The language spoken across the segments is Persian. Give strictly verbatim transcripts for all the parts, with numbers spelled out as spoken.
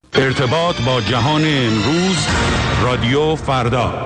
ارتباط با جهان امروز، رادیو فردا.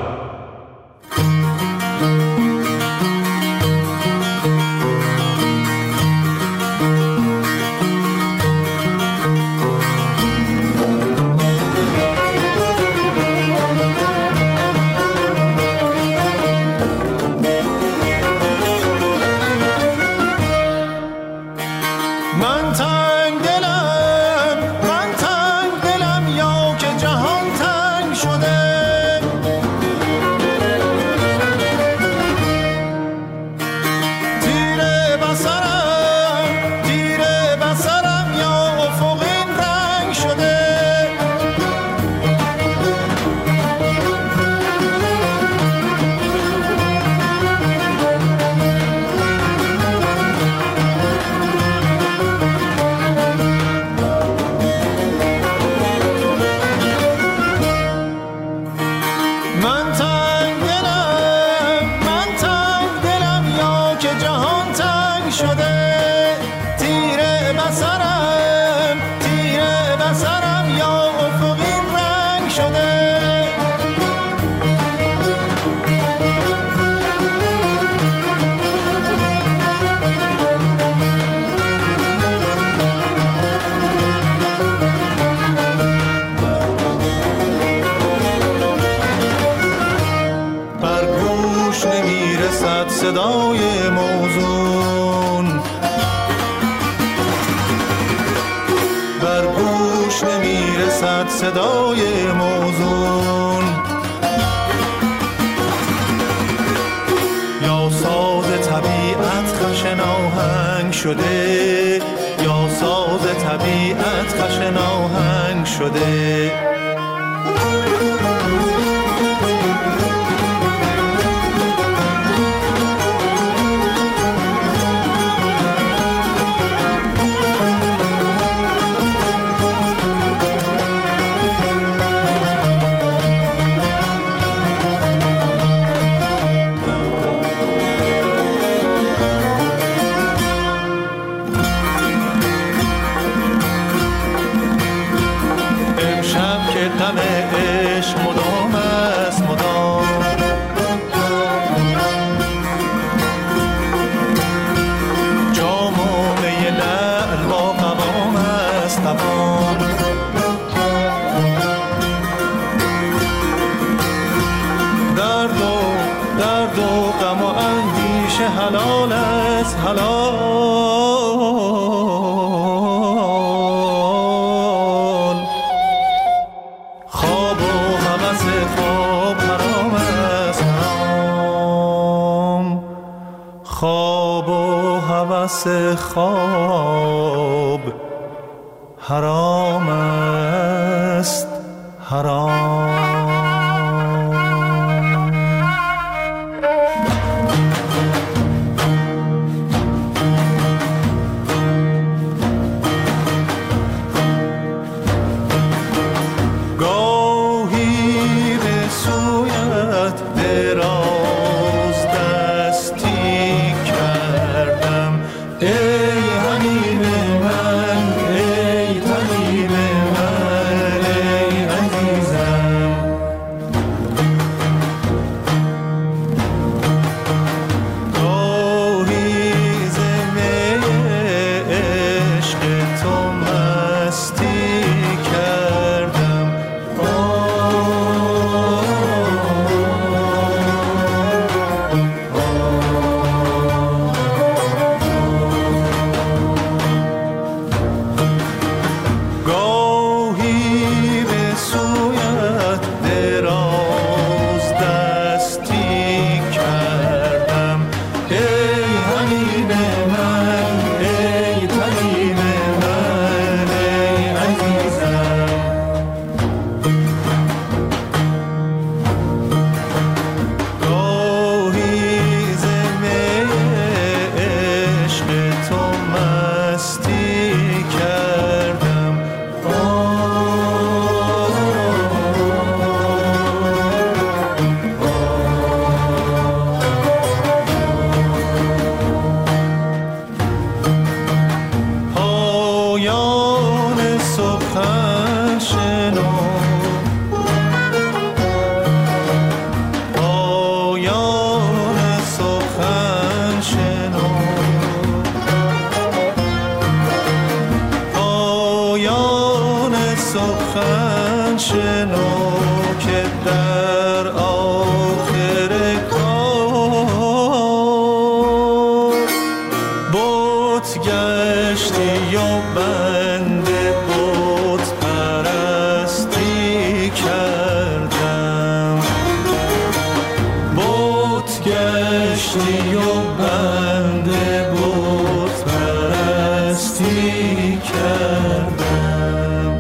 صدای موزون بر گوش نمیرسد، صدای موزون یا ساز طبیعت خشن آهنگ شده، یا ساز طبیعت خشن آهنگ شده. حلال است حلال، خواب و هوس خواب حرام است حرام، خواب و هوس خواب حرام است حرام. ای پایان سخن شنو که در آخر کار بت گشتی و بنده بت پرستی کردم، بت گشتی و بنده بت پرستی کردم.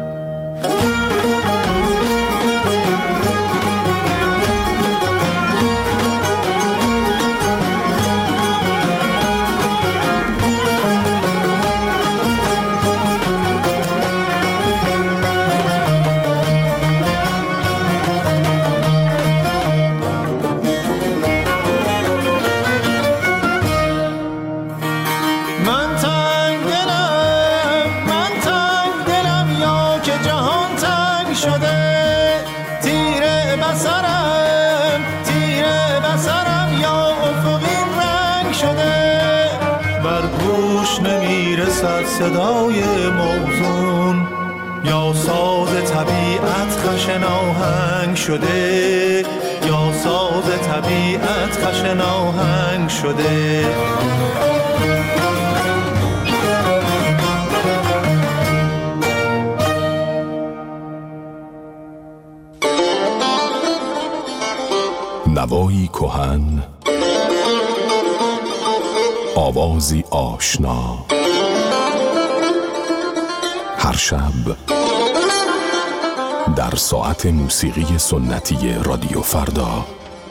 صدای موزون یا ساز طبیعت خشن آهنگ شده، یا ساز طبیعت خشن آهنگ شده. نوایی کهن، آوازی آشنا، هر شب در ساعت موسیقی سنتی رادیو فردا.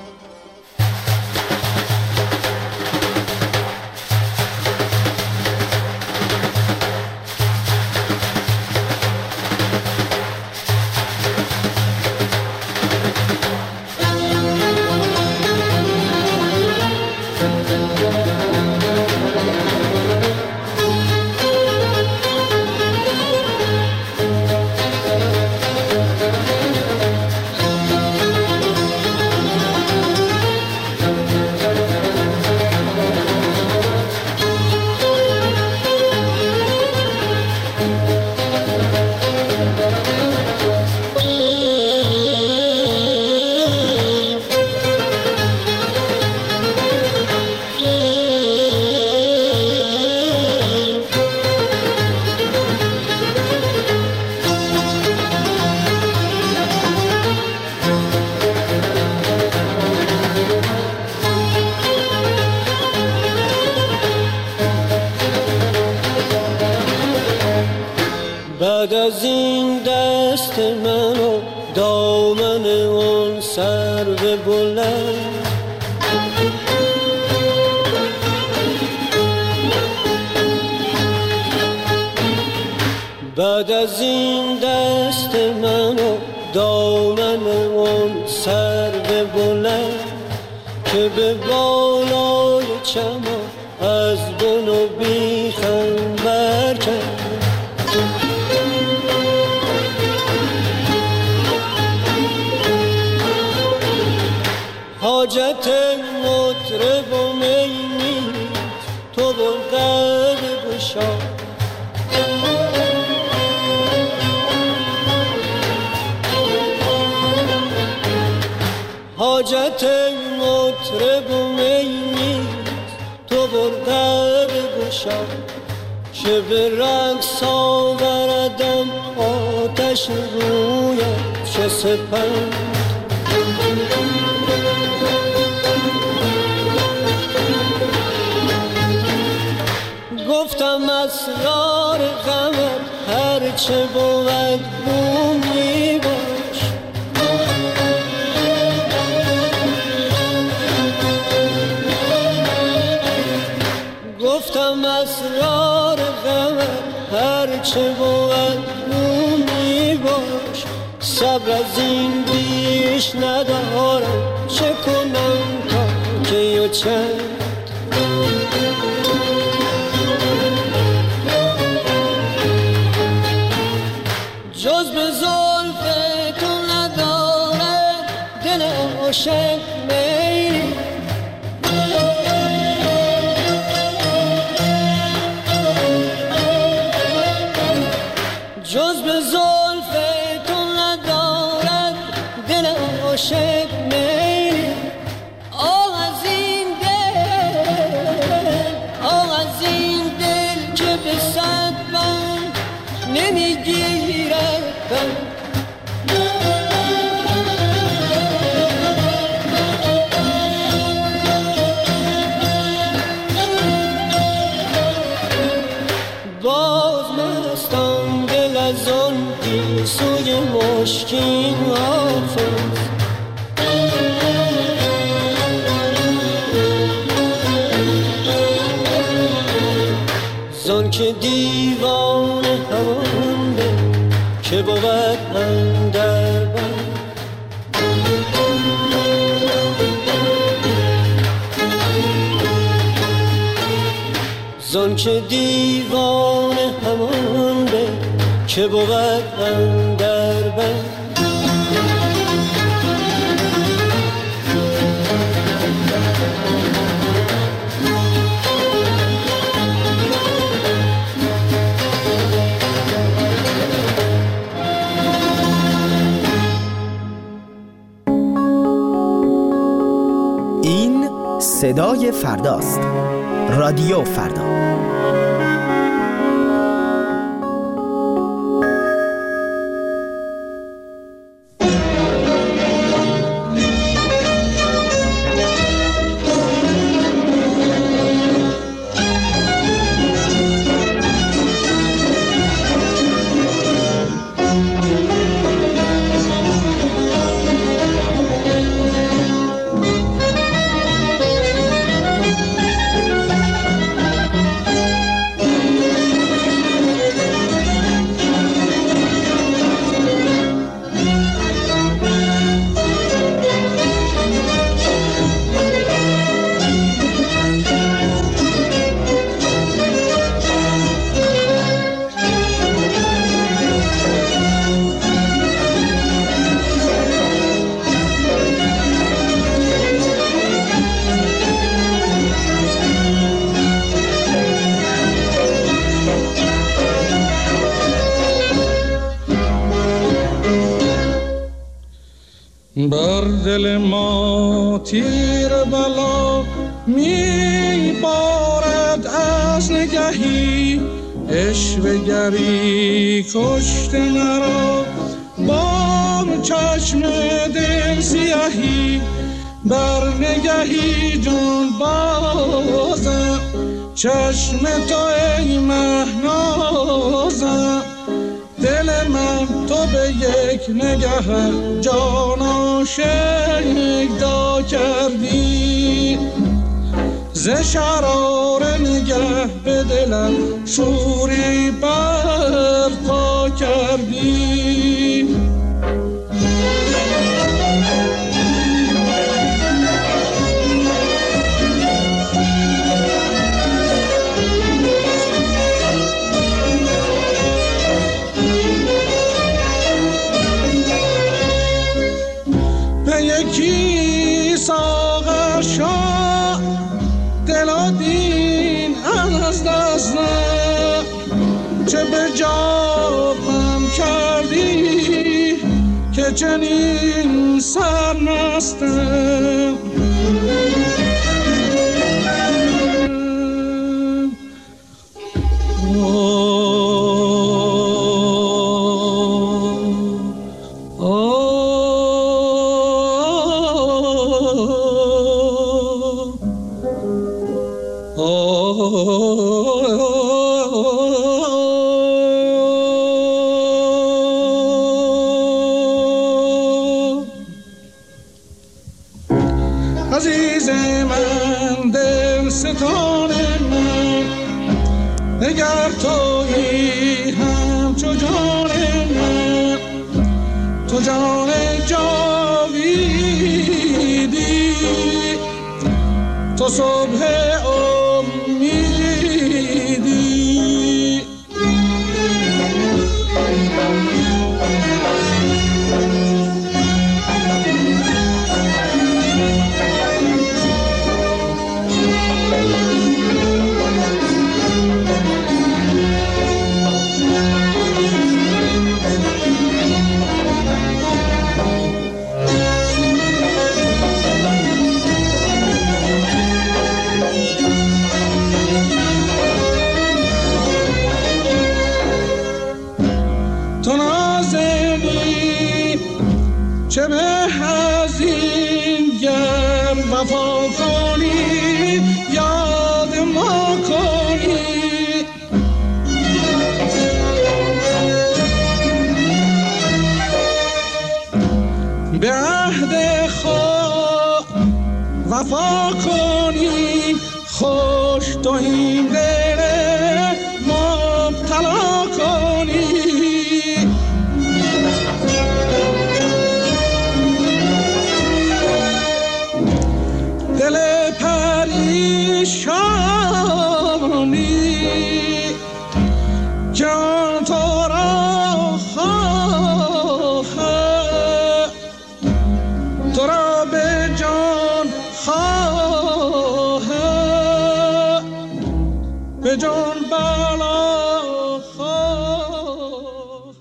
بعد از این دست من و دامن اون سرو بلند، بعد از این دست من و دامن اون سرو بلند که به بالای چمن از بن و بیخم برکند. حاجت مطرب و می نیست، تو بلدر گشا. حاجت مطرب و می نیست، تو بلدر گشا. چه به رقص آوردم آتش رویت چه سپند. گفتم اسرار غمت هرچه بود بومی باش. گفتم اسرار غمت هرچه بود بومی باش. صبر از این بیش ندارم، چه کنم تا که و چند. جز به زلف تو نداره دل عاشق میلی. جز به زلف تو ندارد دل عاشق میلی. آه از این دل، آه از این دل که به صد بند نمیگیرد بند. سوی مشکین حافظ زن که دیوان همان به که بود اندر بند. زن که دیوان همان به که بود اندر بند. این صدای فرداست. رادیو فردا. بر دل ما تیر بلا می بارد از نگهی، عشوه گری کشت مرا با چشم دل سیاهی. بر نگهی جان بازم چشم تو ای مهنازم. دل من تو به یک نگه جان عاشق دا کردی. ز شرار نگه به دلم شوری برپا کردی. یکی ساغر شاه دل دین از دست نه، چه به جامم کردی که چنین سرمستم. عزیز من دل ستان من، اگر تویی همچو جان من، تو جان جاویدی، تو صبح امیدی. تو نازنی چه به از این گر وفا کنی یاد ما کنی. به عهد خود وفا کنی خوش تو این دل مبتلا کنی. دل پریشانی جان تو را خواهد تو را به جان خواهد به جان بلا خواهد.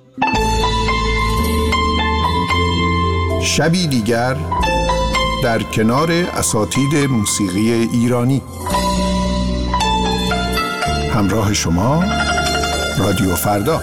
شبی دیگر در کنار اساتید موسیقی ایرانی. همراه شما رادیو فردا.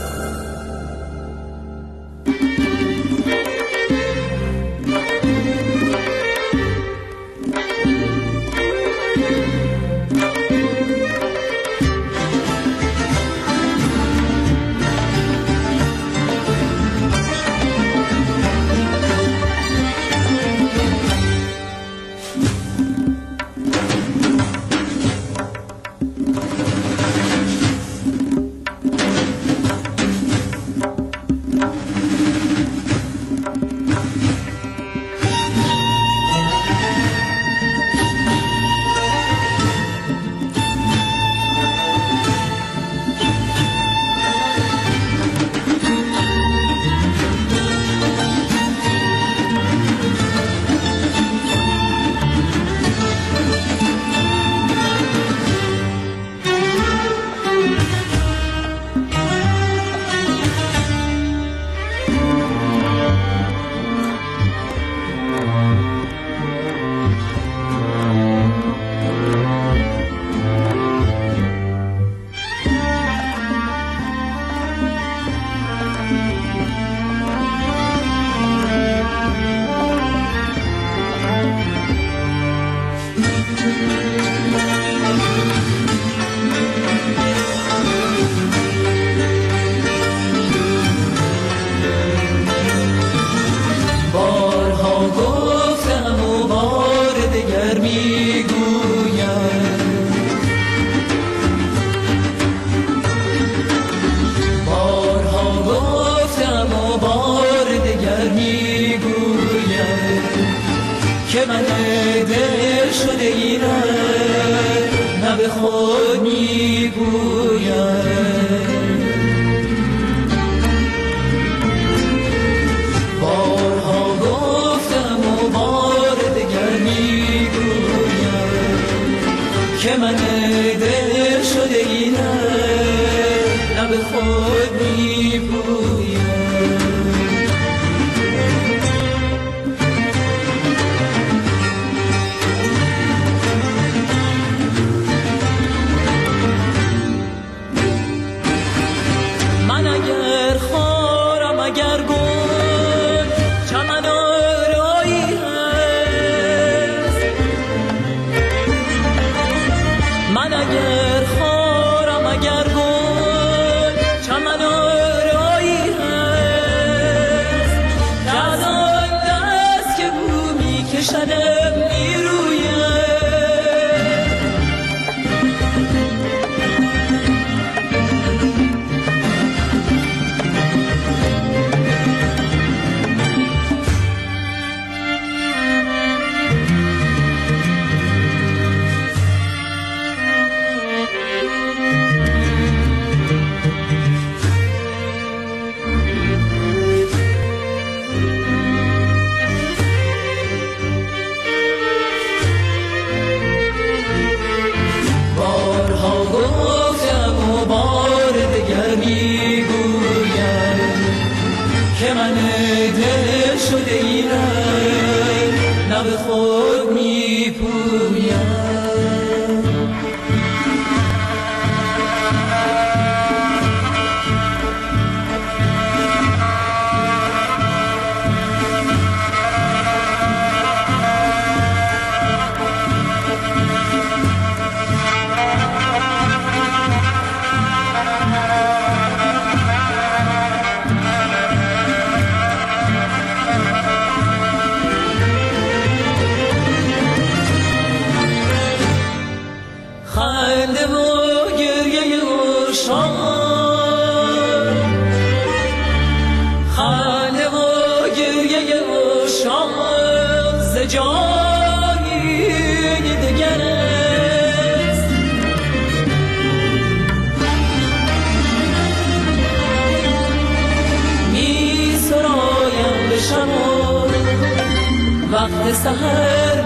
وقت سحر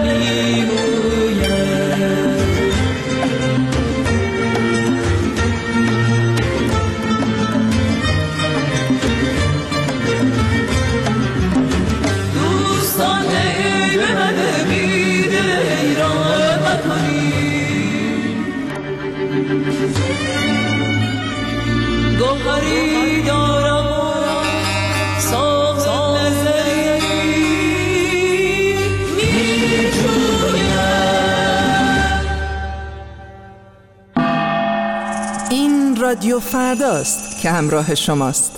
میروید. دوستان ای به من بید ایران بکنی، گوهری دارم و ساغ نظری می جویم. این رادیو فرداست که همراه شماست.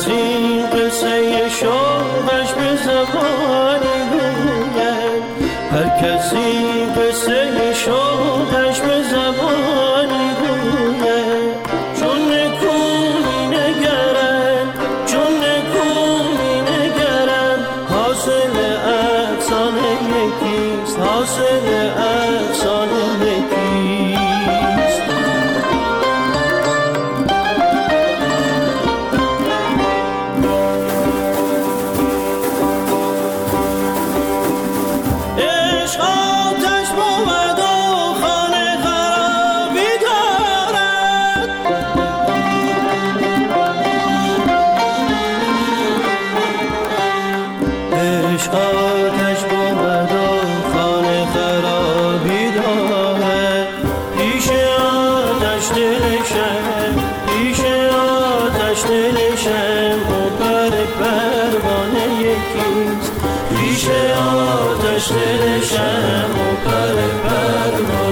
کسی قصه شوقش به زبانی گوید، هر کسی قصه شادش به زبانی گویه، چون نکونی نگرن چون نکونی نگرن حاصل افسانه یکیست، حاصل افسانه یکیست. پیش آتش دلشم و پر پروانه